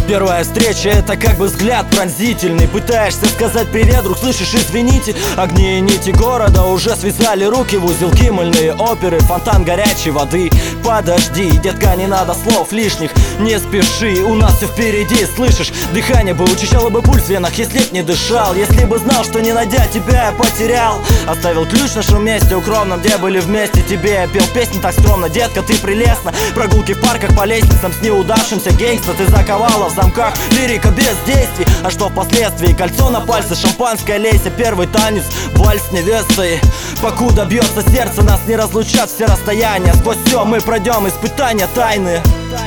Первая встреча — это как бы взгляд пронзительный. Пытаешься сказать привет, вдруг слышишь извините. Огни и нити города уже связали руки в узелки. Мыльные оперы, фонтан горячей воды. Подожди, детка, не надо слов лишних. Не спеши, у нас все впереди, слышишь? Дыхание бы учащало бы пульс в венах, если б не дышал. Если бы знал, что не найдя тебя я потерял. Оставил ключ в нашем месте укромном, где были вместе. Тебе я пел песни так скромно, детка, ты прелестна. Прогулки в парках по лестницам с неудавшимся гейнгста. Ты заковала в замках, лирика без действий. А что впоследствии? Кольцо на пальце, шампанское лейся. Первый танец, вальс с невестой. Покуда бьется сердце, нас не разлучат все расстояния. Сквозь все мы пройдем испытания тайны.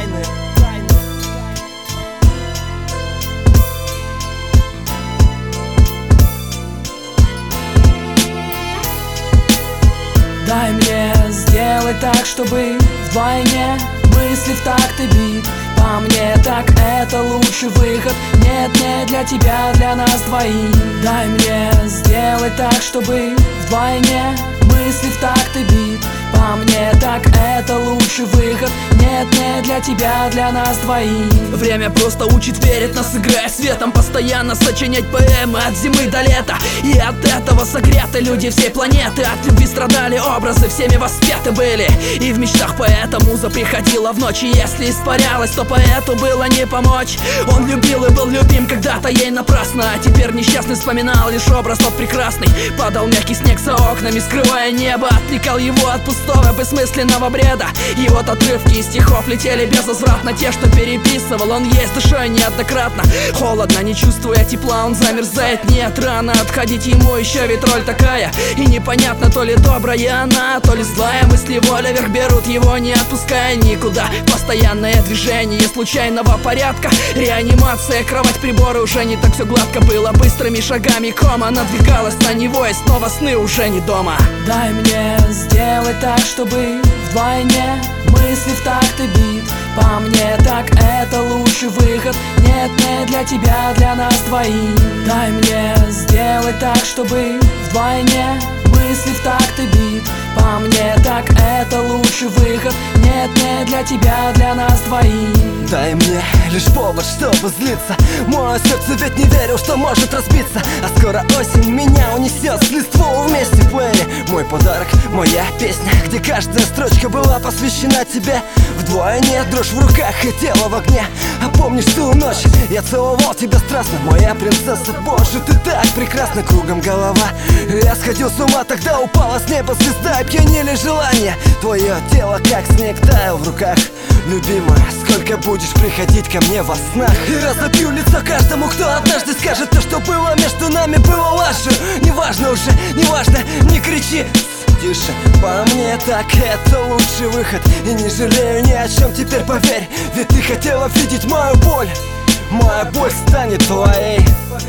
Дай мне сделать так, чтобы вдвойне мысли в такт и бит. По мне так это лучший выход. Нет, не для тебя, для нас двоих. Дай мне сделать так, чтобы вдвойне мысли в такт и бит. По мне так это лучший выход. Нет, не для тебя, для нас двоих. Время просто учит верить, нас играя светом. Постоянно сочинять поэмы от зимы до лета. И от этого согреты люди всей планеты. От любви страдали образы, всеми воспеты были. И в мечтах поэта муза приходила в ночь. И если испарялась, то поэту было не помочь. Он любил и был любим когда-то ей напрасно. А теперь несчастный вспоминал лишь образ тот прекрасный. Падал мягкий снег за окнами, скрывая небо. Отвлекал его от пустого бессмысленного бреда. И вот отрывки из стихов летели безвозвратно. Те, что переписывал он есть душой неоднократно. Холодно, не чувствуя тепла, он замерзает. Нет, рано отходить ему, еще ведь роль такая. И непонятно, то ли добрая она, то ли злая. Мысли воля вверх берут его, не отпуская никуда. Постоянное движение случайного порядка. Реанимация, кровать, приборы, уже не так все гладко было. Быстрыми шагами кома надвигалась на него. И снова сны уже не дома. Дай мне сделать так, чтобы вдвойне мысли в такт и бит. По мне так это лучший выход. Нет, не для тебя, для нас двоих. Дай мне сделать так, чтобы вдвойне мысли в такт и бит. По мне так это лучший выход. Нет, не для тебя, для нас двоих. Дай мне лишь повод, чтобы злиться. Мое сердце ведь не верил, что может разбиться. А скоро осень меня унесет с листвой вместе в плеере. Мой подарок, моя песня, где каждая строчка была посвящена тебе. Вдвойне дрожь в руках и тело в огне. А помнишь ту ночь, я целовал тебя страстно. Моя принцесса, боже, ты так прекрасна. Кругом голова, я сходил с ума. Тогда упала с неба звезда и пьянили желания. Твое тело как снег таял в руках. Любимая, сколько будешь приходить ко мне во снах? И разобью лицо каждому, кто однажды скажет: то, что было между нами, было ложью. Неважно уже, неважно, не кричи, тише. По мне так это лучший выход. И не жалею ни о чем теперь, поверь. Ведь ты хотела видеть мою боль. Моя боль станет твоей.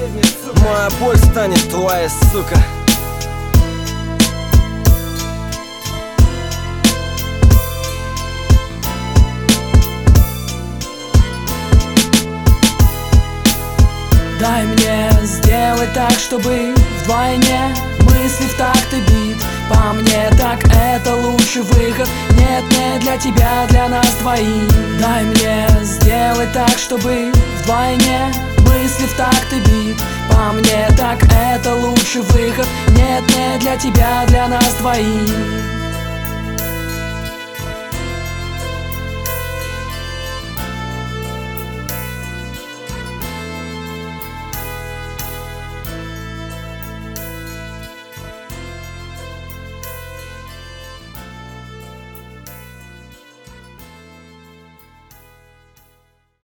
Моя боль станет твоей, сука. Дай мне сделать так, чтобы вдвойне мысли в такт и бит. По мне так это лучший выход. Нет, не для тебя, для нас двоих. Дай мне сделать так, чтобы вдвойне мысли в такт и бит. По мне так это лучший выход. Нет, не для тебя, для нас двоих.